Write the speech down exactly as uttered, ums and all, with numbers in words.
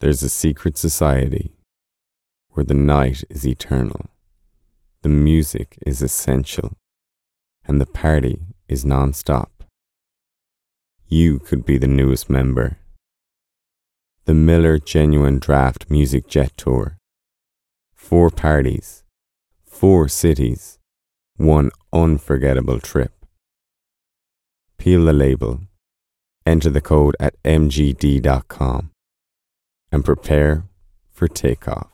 There's a secret society where the night is eternal, the music is essential, and the party is non-stop. You could be the newest member. The Miller Genuine Draft Music Jet Tour. Four parties, four cities, one unforgettable trip. Peel the label, enter the code at m g d dot com, and prepare for takeoff.